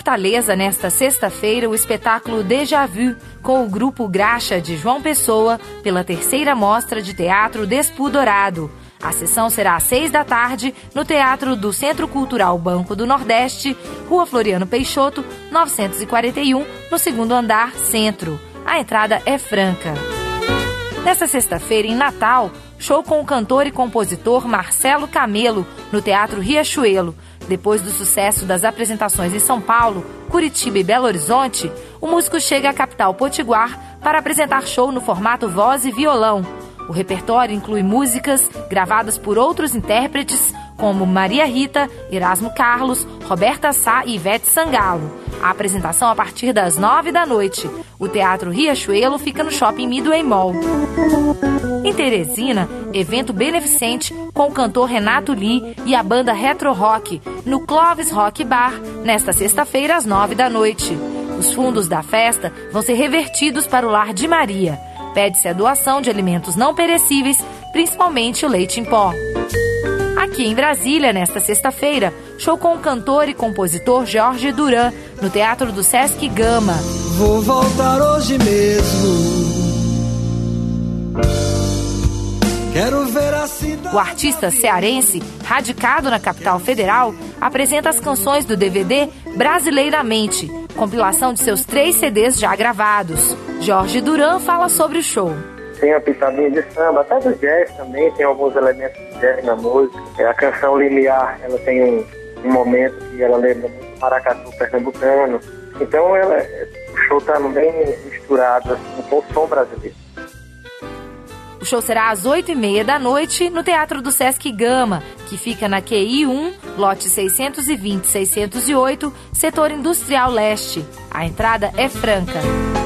Fortaleza, nesta sexta-feira, o espetáculo Déjà Vu, com o grupo Graxa de João Pessoa, pela terceira mostra de teatro Despudorado. A sessão será às 6 da tarde, no Teatro do Centro Cultural Banco do Nordeste, Rua Floriano Peixoto, 941, no segundo andar, Centro. A entrada é franca. Nesta sexta-feira, em Natal, show com o cantor e compositor Marcelo Camelo, no Teatro Riachuelo. Depois do sucesso das apresentações em São Paulo, Curitiba e Belo Horizonte, o músico chega à capital potiguar para apresentar show no formato voz e violão. O repertório inclui músicas gravadas por outros intérpretes, como Maria Rita, Erasmo Carlos, Roberta Sá e Ivete Sangalo. A apresentação a partir das 9 da noite. O Teatro Riachuelo fica no Shopping Midway Mall. Em Teresina, evento beneficente com o cantor Renato Lee e a banda Retro Rock, no Clovis Rock Bar, nesta sexta-feira às 9 da noite. Os fundos da festa vão ser revertidos para o Lar de Maria. Pede-se a doação de alimentos não perecíveis, principalmente o leite em pó. Aqui em Brasília, nesta sexta-feira, show com o cantor e compositor Jorge Duran, no Teatro do Sesc Gama. Vou voltar hoje mesmo. Quero ver a cidade. O artista cearense, radicado na capital federal, apresenta as canções do DVD Brasileiramente, compilação de seus 3 CDs já gravados. Jorge Duran fala sobre o show. Tem uma pitadinha de samba, até do jazz também, tem alguns elementos de jazz na música. A canção Limiar, ela tem um momento que ela lembra muito maracatu pernambucano. Então o show está bem misturado assim, com o som brasileiro. O show será às 8h30 da noite no Teatro do Sesc Gama, que fica na QI 1, lote 620-608, setor industrial leste. A entrada é franca.